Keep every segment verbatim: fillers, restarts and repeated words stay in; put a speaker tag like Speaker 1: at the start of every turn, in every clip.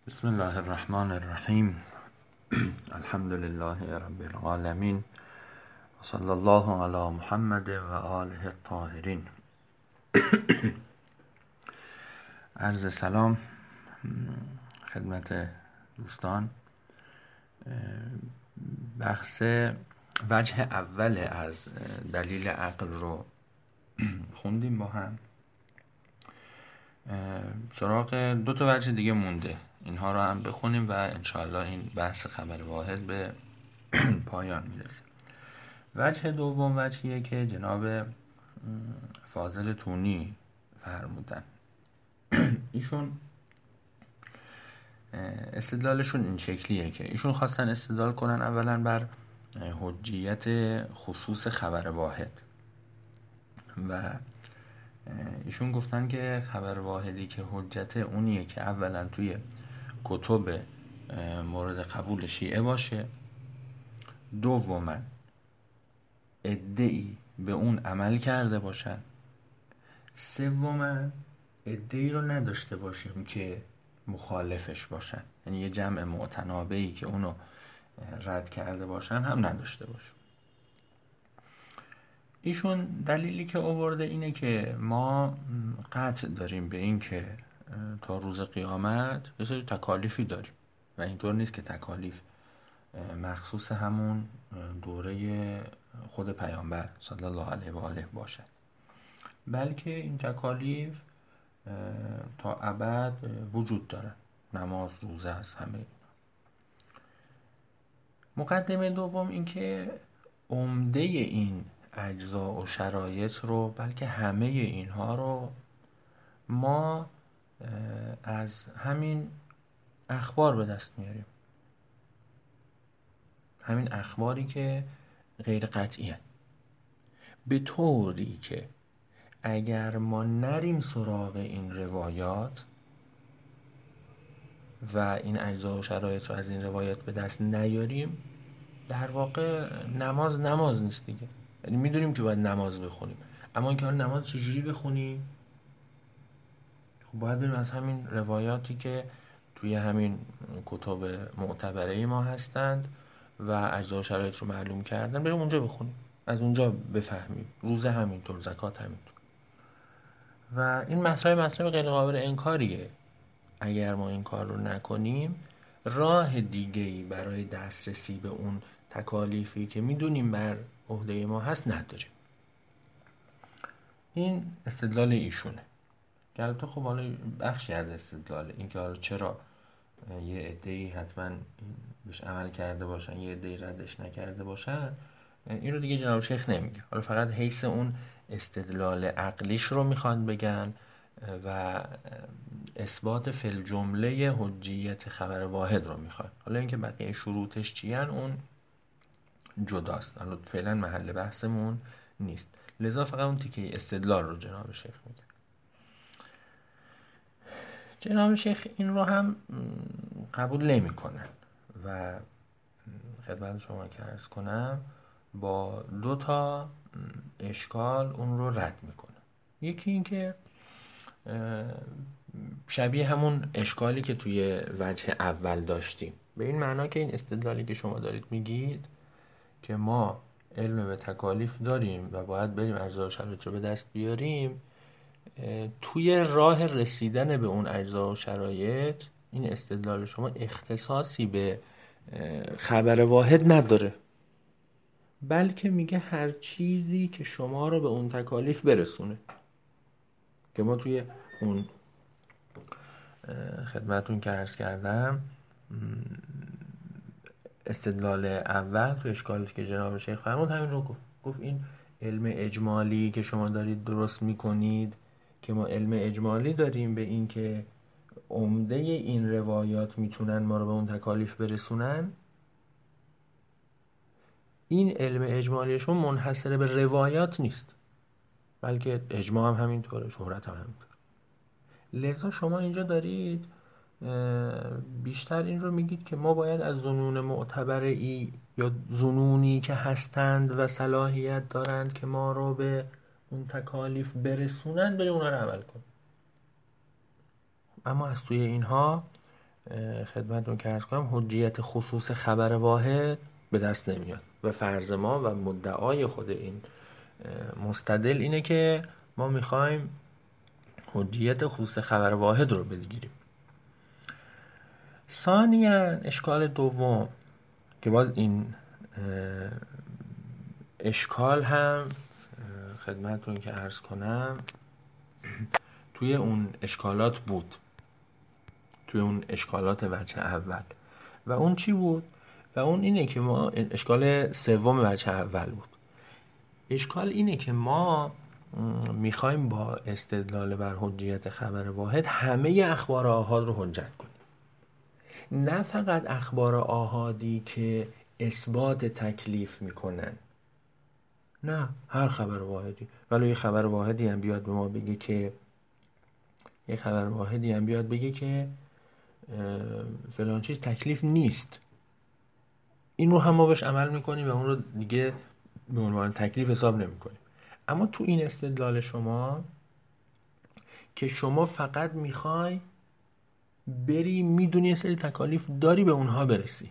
Speaker 1: بسم الله الرحمن الرحیم. الحمد لله رب العالمین و صلی الله علی محمد و آله الطاهرین. عرض سلام خدمت دوستان. بحث وجه اول از دلیل عقل رو خوندیم با هم. سراغ دو تا وجه دیگه مونده، اینها رو هم بخونیم و انشاءالله این بحث خبر واحد به پایان میرسه. وجه دوم وجهیه که جناب فاضل تونی فرمودن. ایشون استدلالشون این شکلیه که ایشون خواستن استدلال کنن اولا بر حجیت خصوص خبر واحد و ایشون گفتن که خبر واحدی که حجت اونیه که اولا توی کتب مورد قبول شیعه باشه، دوما ادعی به اون عمل کرده باشن، سوما ادعی رو نداشته باشیم که مخالفش باشن، یعنی یه جمع معتنابهی که اونو رد کرده باشن هم نداشته باشن. ایشون دلیلی که آورده اینه که ما قطع داریم به این که تا روز قیامت یه سری تکالیفی داریم و اینطور نیست که تکالیف مخصوص همون دوره خود پیامبر صلی الله علیه و آله باشد، بلکه این تکالیف تا ابد وجود داره، نماز، روزه است، همه. مقدمه دوم این که عمده این اجزا و شرایط رو، بلکه همه اینها رو ما از همین اخبار به دست میاریم، همین اخباری که غیر قطعیه، به طوری که اگر ما نریم سراغ این روایات و این اجزا و شرایط رو از این روایات به دست نیاریم، در واقع نماز نماز نیست دیگه. یعنی میدونیم که باید نماز بخونیم، اما اینکه حالا نماز چجوری بخونیم، خب باید بریم از همین روایاتی که توی همین کتب معتبره ما هستند و اجزا و شرایط رو معلوم کردن، بریم اونجا بخونیم، از اونجا بفهمیم. روزه همینطور، زکات همینطور. و این مطلب مطلب غیر قابل انکاریه. اگر ما این کار رو نکنیم، راه دیگه‌ای برای دسترسی به اون تکالیفی که میدونیم بر عهده ما هست نداریم. این استدلال ایشونه. البته خب حالا بخشی از استدلال این که حالا چرا یه عده‌ای حتما بهش عمل کرده باشن، یه عده‌ای ردش نکرده باشن، این رو دیگه جناب شیخ نمیگه. حالا فقط حیث اون استدلال عقلیش رو میخوان بگن و اثبات فی الجمله حجیت خبر واحد رو میخوان. حالا اینکه بقیه شروطش چیان اون جداست، حالا فعلا محل بحثمون نیست. لذا فقط اون تیکه استدلال رو جناب شیخ میگه. جناب شیخ این رو هم قبول نمی کنن و خدمت شما که عرض کنم با دو تا اشکال اون رو رد میکنه. یکی این که شبیه همون اشکالی که توی وجه اول داشتیم، به این معنا که این استدلالی که شما دارید میگید که ما علم به تکالیف داریم و باید بریم اجزا و شرایط رو به دست بیاریم، توی راه رسیدن به اون اجزا و شرایط این استدلال شما اختصاصی به خبر واحد نداره، بلکه میگه هر چیزی که شما رو به اون تکالیف برسونه. که ما توی اون خدمتون که عرض کردم استدلال اول تو اشکالی که جناب شیخ فرمود همین رو گفت. گفت این علم اجمالی که شما دارید درست میکنید، که ما علم اجمالی داریم به این که عمده این روایات میتونن ما رو به اون تکالیف برسونن، این علم اجمالی شما منحصر به روایات نیست، بلکه اجماع هم همینطوره، شهرت هم همینطوره. لذا شما اینجا دارید بیشتر این رو میگید که ما باید از ظنون معتبره ای یا ظنونی که هستند و صلاحیت دارند که ما رو به اون تکالیف برسونن بریم اونا رو عمل کنیم. اما از توی اینها خدمتتون که عرض کنم حجیت خصوص خبر واحد به دست نمیاد و فرض ما و مدعای خود این مستدل اینه که ما میخوایم حجیت خصوص خبر واحد رو بگیریم. ثانیاً اشکال دوم که باز این اشکال هم خدمتتون که عرض کنم توی اون اشکالات بود، توی اون اشکالات وجه اول. و اون چی بود؟ و اون اینه که ما اشکال سوم وجه اول بود. اشکال اینه که ما میخوایم با استدلال بر حجیت خبر واحد همه اخبار آحاد رو حجت کنیم، نه فقط اخبار آحادی که اثبات تکلیف میکنن، نه هر خبر واحدی. ولی یه خبر واحدی هم بیاد به ما بگه که یه خبر واحدی هم بیاد بگه که فلان چیز تکلیف نیست، این رو هم ما بهش عمل میکنیم و اون رو دیگه به عنوان تکلیف حساب نمیکنیم. اما تو این استدلال شما که شما فقط میخوای بری میدونی یه سری تکالیف داری به اونها برسی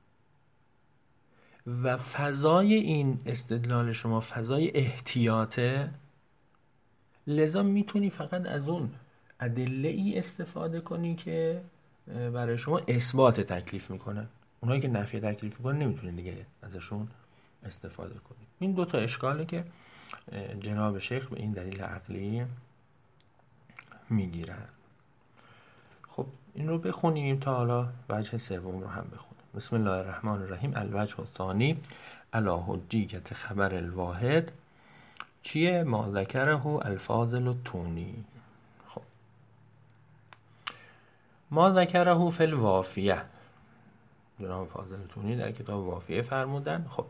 Speaker 1: و فضای این استدلال شما فضای احتیاطه، لذا میتونی فقط از اون ادله ای استفاده کنی که برای شما اثبات تکلیف میکنن. اونایی که نفی تکلیف میکنن نمیتونی دیگه ازشون استفاده کنی. این دوتا اشکاله که جناب شیخ به این دلیل عقلی میگیرن. خب این رو بخونیم تا حالا وجه سوم رو هم بخونیم. بسم الله الرحمن الرحیم. الوجه الثانی علی حجیت خبر الواحد چیه؟ ما ذکره الفاضل التونی. خب ما ذکره فی الوافیه، جناب فاضل تونی در کتاب وافیه فرمودن. خب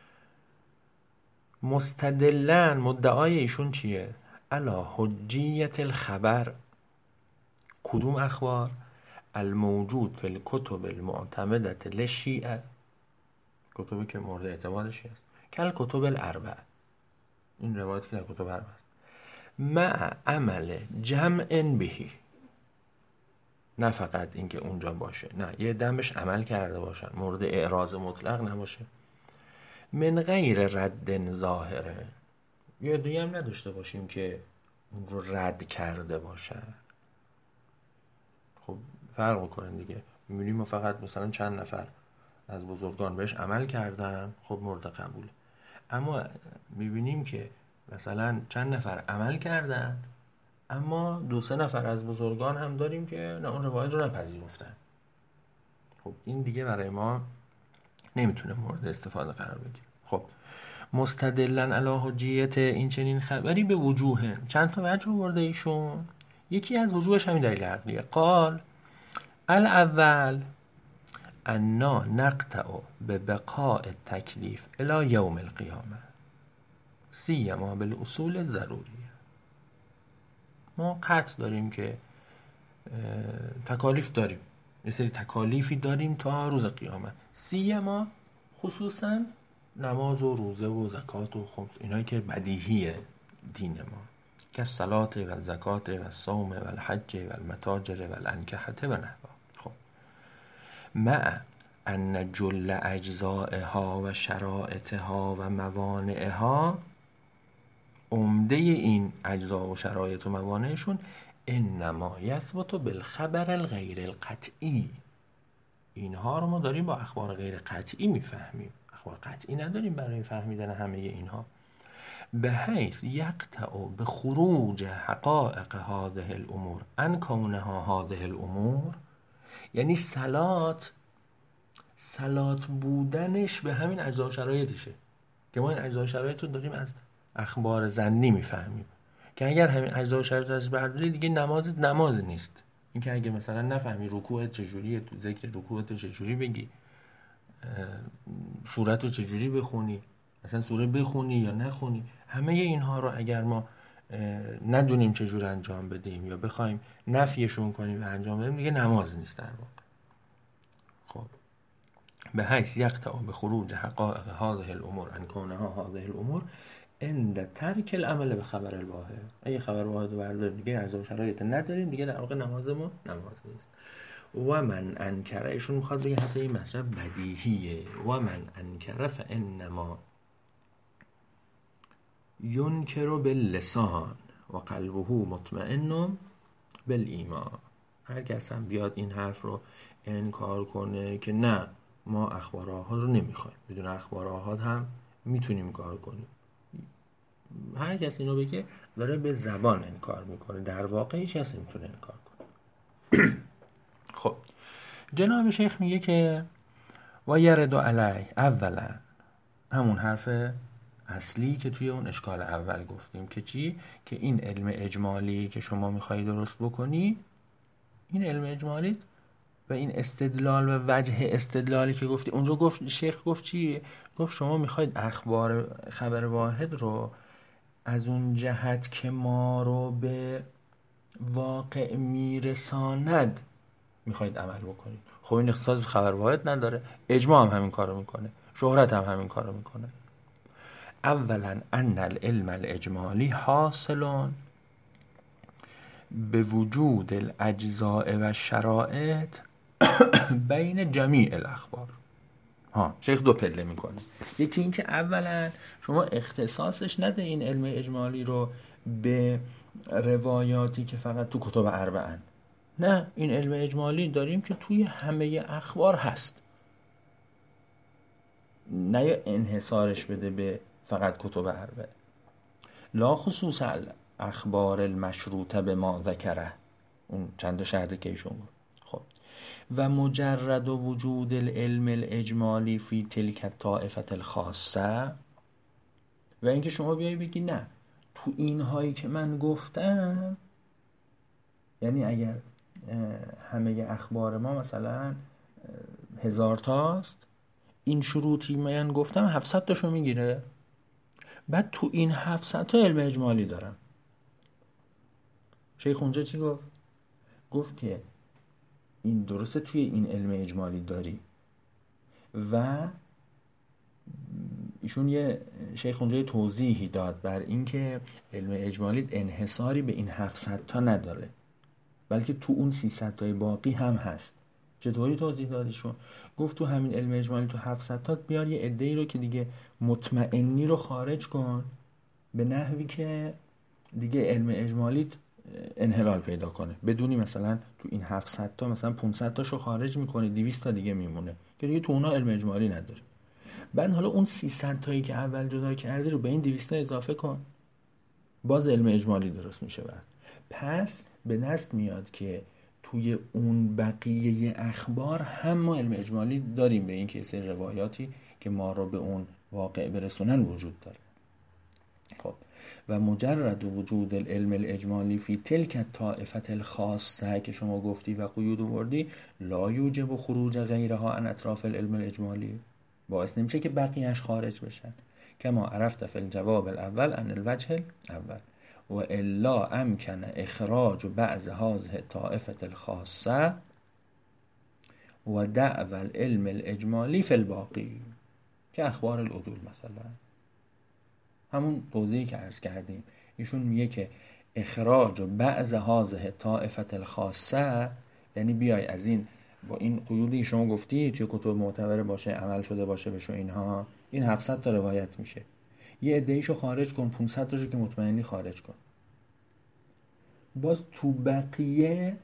Speaker 1: مستدلن مدعای ایشون چیه؟ علی حجیت الخبر، کدوم اخبار؟ الموجود فی الکتب المعتمدة للشیعه، کتبی که مورد اعتماد شیعه است، کل کتب الاربعه، این روایت که در کتب اربعه است، مع عمل جمع بهی، نه فقط اینکه اونجا باشه، نه یه دمش عمل کرده باشن، مورد اعراض مطلق نباشه، من غیر رد ظاهره، یه دیگه هم نداشته باشیم که اون رو رد کرده باشن. خب فرق میکنه دیگه. میبینیم ما فقط مثلا چند نفر از بزرگان بهش عمل کردن، خب مورد قبول. اما میبینیم که مثلا چند نفر عمل کردن اما دو سه نفر از بزرگان هم داریم که نه اون روایت رو نپذیرفتن. خب این دیگه برای ما نمیتونه مورد استفاده قرار بگیره. خب مستدلن علی حجیت این چنین خبری به وجوه، چند تا وجه آورده ایشون. یکی از وجوهش همین دلیل عقلیه. قال الاول انا نقطع به بقاء التکلیف الی یوم القیامه سیما بالاصول الضروریه. ما قطع داریم که تکالیف داریم، یه سری تکالیفی داریم تا روز قیامت، سیما خصوصا نماز و روزه و زکات و خمس، اینایی که بدیهیه دین ما، که صلات و زکات و صوم و الحج و المتاجر و الانکحه و نحوها. خب مع ان جل اجزائها و شرائطها و موانعها، عمده این اجزا و شرایط و موانعشون انما یثبت بالخبر الغیر القطعی، اینها رو ما داریم با اخبار غیر قطعی میفهمیم، اخبار قطعی نداریم برای فهمیدن همه اینها. به حیث یقطع به خروج حقائق هذه الامور ان کونها هذه الامور، یعنی صلات صلات بودنش به همین اجزا و شرایطشه که ما این اجزا و شرایط رو داریم از اخبار ظنی میفهمیم که اگر همین اجزا و شرایط از برداری دیگه نماز نماز نیست. این که اگه مثلا نفهمی رکوع چجوریه، تو ذکر رکوعت چجوری بگی، سورت رو چجوری بخونی، مثلا سوره بخونی یا نخونی، همه اینها رو اگر ما ندونیم چجور انجام بدیم یا بخوایم نفیشون کنیم و انجام بدیم دیگه نماز نیست در واقع. خب به حیث یقطع به خروج حقائق هذه الامور ان کونها هذه الامور عند ترک العمل به خبر الواحد، اگه خبر واحد رو برداریم دیگه اجزا و شرایط نداریم دیگه در واقع نمازمون نماز نیست. و من انکره، ایشون میخواد بگه حتی این مطلب بدیهیه. و من انکره فانما ینکر باللسان و قلبه مطمئن بالایمان. هر کس هم بیاد این حرف رو انکار کنه که نه ما اخبار آحاد رو نمیخوایم، بدون اخبار آحاد هم میتونیم کار کنیم، هر کس اینو بگه داره به زبان انکار میکنه، در واقع هیچ کس نمیتونه انکار کنه. خب جناب شیخ میگه که و یرد علی اولا، همون حرف اصلی که توی اون اشکال اول گفتیم که چی؟ که این علم اجمالی که شما میخوایی درست بکنی، این علم اجمالی و این استدلال و وجه استدلالی که گفتی اونجا، گفت شیخ گفت چی؟ گفت شما میخواید اخبار خبر واحد رو از اون جهت که ما رو به واقع میرساند میخواید عمل بکنید. خب این اختصاص خبر واحد نداره، اجماع هم همین کارو میکنه، شهرت هم همین کارو میکنه. اولا ان العلم الاجمالی حاصل به وجود الاجزاء و شرائط بین جمیع الاخبار. ها شیخ دو پله میکنه. یکی این که اولا شما اختصاصش نده این علم اجمالی رو به روایاتی که فقط تو کتب اربعن، نه، این علم اجمالی داریم که توی همه اخبار هست، نه انحصارش بده به فقط کتب اربعه. لا خصوص اخبار المشروطه به ما ذکره، اون چند شرطی که ایشون گفت. خب و مجرد وجود العلم الاجمالی فی تلک الطائفه الخاصه، و اینکه شما بیایی بگی نه تو این هایی که من گفتم، یعنی اگر همه اخبار ما مثلا هزار تاست، این شروطی من گفتم هفتصد تاشو میگیره، بعد تو این هفتصد تا علم اجمالی دارم. شیخ اونجا چی گفت؟ گفت که این درسته توی این علم اجمالی داری، و ایشون یه شیخ اونجا توضیحی داد بر اینکه علم اجمالی انحصاری به این هفتصد تا نداره، بلکه تو اون سیصد تای باقی هم هست. چطوری توضیح دادیشون؟ گفت تو همین علم اجمالی تو هفتصد تا بیار یه عده‌ای رو که دیگه مطمئنی رو خارج کن، به نحوی که دیگه علم اجمالی انحلال پیدا کنه، بدونی مثلا تو این هفتصد تا مثلا پانصد تاشو خارج میکنی، دویست تا دیگه میمونه که دیگه تو اونا علم اجمالی نداره. بعد حالا اون سیصد تایی که اول جدا کردی رو به این دویست تا اضافه کن، باز علم اجمالی درست میشه. بعد پس به دست میاد که توی اون بقیه اخبار هم ما علم اجمالی داریم به این که سری روایاتی که ما رو به اون واقع برسونن وجود داره. خب و مجرد وجود العلم الاجمالی فی تلک الطائفه الخاصه که شما گفتی و قیود آوردی، لا یوجب خروج غیرها عن اطراف العلم الاجمالی، باعث نمیشه که بقیه‌اش خارج بشن. کما عرفت فی الجواب الاول عن الوجه الاول و الا امکن اخراج بعض هذه الطائفه الخاصه و دعوى العلم الاجمالی فی الباقی که اخبار العدول مثلا. همون توضیحی که عرض کردیم، ایشون میگه که اخراج بعض هذه الطائفه الخاصه یعنی بیای از این با این قیودی شما گفتی توی کتب معتبر باشه، عمل شده باشه بشه، اینها این هفتصد تا روایت میشه، یه عده‌ایشو خارج کن، پانصد تاشو که مطمئنی خارج کن، باز تو بقیه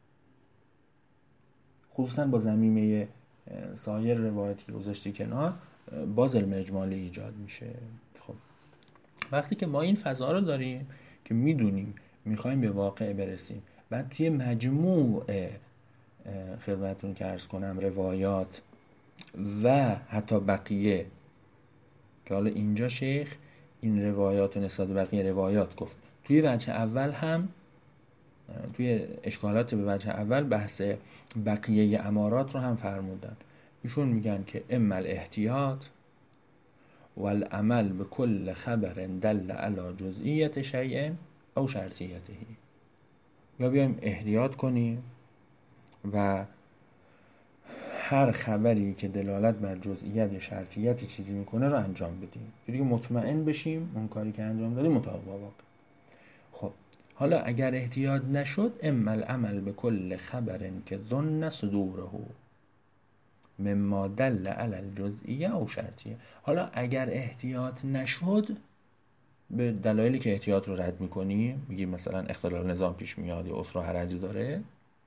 Speaker 1: خصوصا با ضمیمه سایر روایتی که گذاشتی کنار باز علم اجمالی ایجاد میشه. خب وقتی که ما این فضا رو داریم که میدونیم میخوایم به واقع برسیم، بعد توی مجموع خدمتتون که عرض کنم روایات و حتی بقیه، که حالا اینجا شیخ این روایات نسبت به بقیه روایات گفت، توی وجه اول هم توی اشکالات به وجه اول بحث بقیه امارات رو هم فرمودن. ایشون میگن که اما الاحتیاط والعمل به کل خبر دل علی جزئیت شیء او شرطیته، یا بیایم احتیاط کنیم و هر خبری که دلالت بر جزئیت یا شرطیت چیزی میکنه رو انجام بدیم که دیگه مطمئن بشیم اون کاری که انجام دادیم مطابق با واقع. خب حالا اگر احتیاط نشد اما العمل به کل خبر که ظن صدوره مما دل علی الجزئیه او شرطیه. حالا اگر احتیاط نشد، به دلایلی که احتیاط رو رد میکنی، میگی مثلا اختلال نظام پیش میاد یا اسره حرجی داره،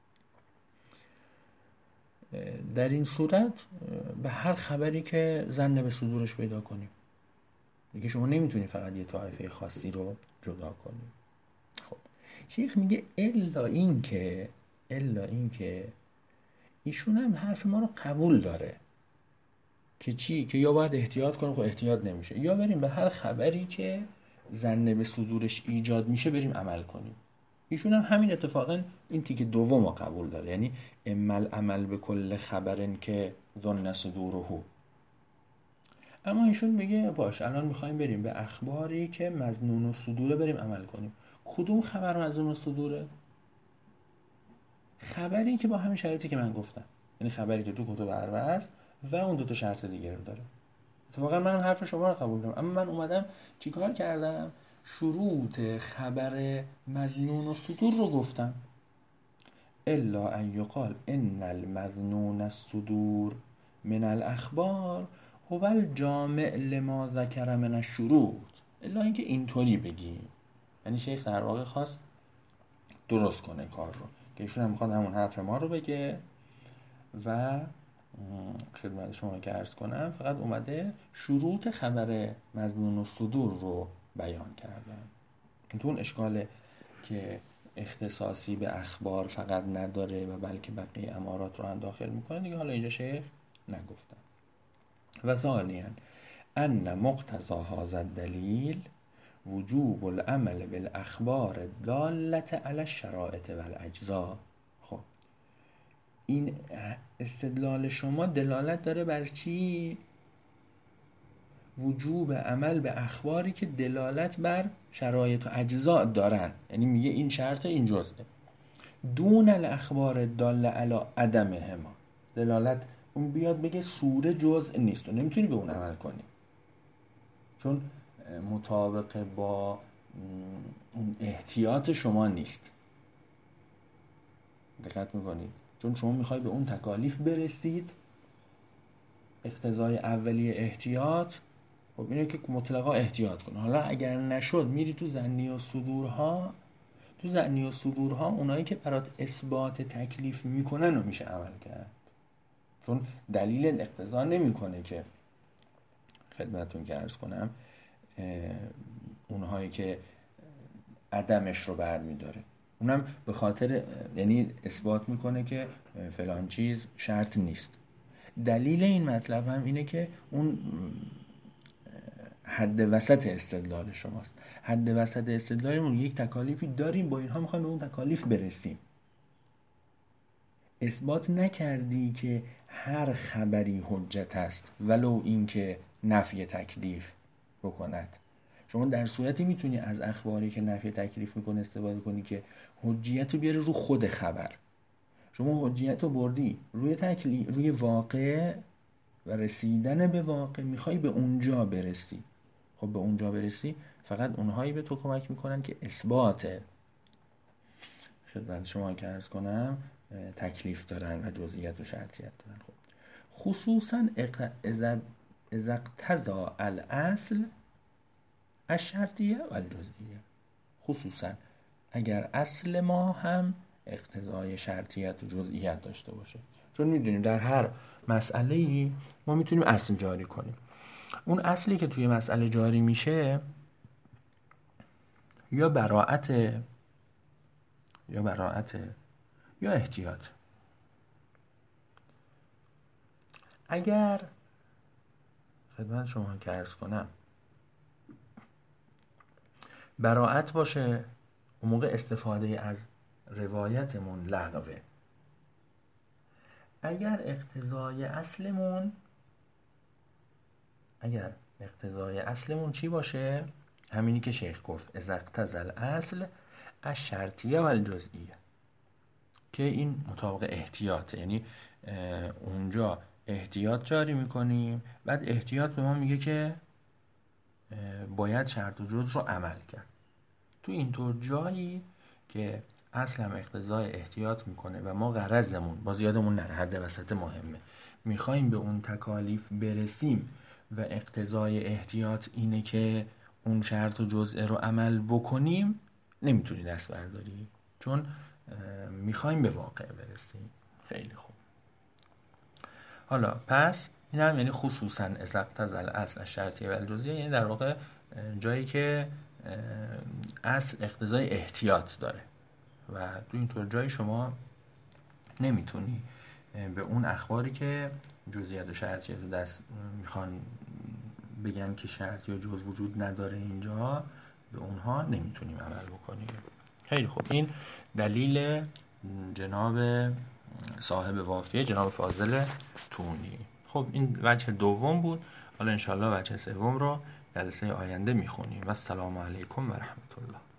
Speaker 1: در این صورت به هر خبری که ظن به صدورش پیدا کنیم دیگه، شما نمیتونی فقط یه طایفه خاصی رو جدا کنی. خب شیخ میگه الا این که الا این که ایشون هم حرف ما رو قبول داره که چی؟ که یا باید احتیاط کنیم، خب احتیاط نمیشه، یا بریم به هر خبری که ظن به صدورش ایجاد میشه بریم عمل کنیم. ایشون هم همین اتفاقا این تیکه دوم رو قبول داره، یعنی امل عمل به کل خبرن که ظن صدوره. اما ایشون میگه باش الان میخوایم بریم به اخباری که مظنون الصدوره بریم عمل کنیم. کدوم خبر مظنون الصدوره؟ خبری که با همین شرایطی که من گفتم، یعنی خبری که تو کتب اربعه است و اون دو تا شرط دیگه رو داره. اتفاقا من حرف شما رو قبول دارم، اما من اومدم چیکار کردم؟ شروط خبر مظنون الصدور رو گفتم. الا ان یقال ان المظنون الصدور من الاخبار هو الجامع لما ذکر من الشروط. الا اینکه اینطوری بگی، یعنی شیخ در واقع خواست درست کنه کار رو، که ایشون هم میخواد همون حرف ما رو بگه و خدمت شما که عرض کنم فقط اومده شروط خبر مظنون الصدور رو بیان کردن. تو اون اشکاله که اختصاصی به اخبار فقط نداره و بلکه بقیه امارات رو هم داخل میکنه دیگه، حالا اینجا شیخ نگفتن. و ثانیاً ان مقتضی هذا الدلیل وجوب العمل بالاخبار الدالة علی الشرائط والاجزاء. خب این استدلال شما دلالت داره بر چی؟ وجوب عمل به اخباری که دلالت بر شرایط و اجزاء دارن، یعنی میگه این شرط این جزئه. دون الاخبار الداله علی عدمهما، دلالت اون بیاد بگه سوره جزء نیست و نمیتونی به اون عمل کنی چون مطابق با اون احتیاط شما نیست. دقت میکنید؟ چون شما میخوای به اون تکالیف برسید، اقتضای اولیه احتیاط، خب اینه که مطلقا احتیاط کن. حالا اگر نشد میری تو ظنی و صدورها، تو ظنی و صدورها اونایی که برات اثبات تکلیف میکنن و میشه عمل کرد، چون دلیل اقتضا نمیکنه که خدمتون که عرض کنم اونهایی که عدمش رو برمیداره، اونم به خاطر یعنی اثبات میکنه که فلان چیز شرط نیست. دلیل این مطلب هم اینه که اون حد وسط استدلال شماست. حد وسط استدلالمون یک تکالیفی داریم، با اینها میخوایم به اون تکالیف برسیم. اثبات نکردی که هر خبری حجت است ولو اینکه نفی تکلیف بکند. شما در صورتی میتونی از اخباری که نفی تکلیف میکنه استفاده کنی که حجیت رو بیاره رو خود خبر. شما حجیت رو بردی روی تکلیف، روی واقع و رسیدن به واقع میخوای به اونجا برسی. خب به اونجا برسی فقط اونهایی به تو کمک میکنن که اثبات خدمت شما که عرض کنم تکلیف دارن و جزئیت و شرطیت دارن. خب خصوصا اذا اقتضى الاصل الشرطیه و الجزئیه، خصوصا اگر اصل ما هم اقتضای شرطیت و جزئیت داشته باشه. چون میدونیم در هر مسئله‌ای ما میتونیم اصل جاری کنیم. اون اصلی که توی مسئله جاری میشه یا براءت یا براءت یا احتیاط. اگر خدمت شما که عرض کنم براءت باشه، اون موقع استفاده از روایتمون لغوه. اگر اقتضای اصلمون اگر اقتضای اصلمون چی باشه؟ همینی که شیخ گفت اذا اقتضى الاصل الشرطیه و الجزئیه، که این مطابق احتیاطه، یعنی اونجا احتیاط جاری میکنیم، بعد احتیاط به ما میگه که باید شرط و جزء رو عمل کرد. تو اینطور جایی که اصل هم اقتضای احتیاط میکنه و ما غرضمون، باز یادمون نره حد وسط مهمه، میخوایم به اون تکالیف برسیم و اقتضای احتیاط اینه که اون شرط و جزء رو عمل بکنیم، نمیتونی دست برداری، چون میخوایم به واقع برسیم. خیلی خوب. حالا پس این هم یعنی خصوصا اذا اقتضى الاصل الشرطیه و الجزئیه، یعنی در واقع جایی که اصل اقتضای احتیاط داره و تو اینطور جایی شما نمیتونی به اون اخباری که جزئیات و شرطیات رو دست میخوان بگن که شرطی و جز وجود نداره اینجا، به اونها نمیتونیم عمل بکنیم. خیلی خوب. این دلیل جناب صاحب وافیه، جناب فاضل تونی. خب این وجه دوم بود. حالا انشالله وجه سوم رو جلسه آینده میخونیم. و السلام علیکم و رحمت الله.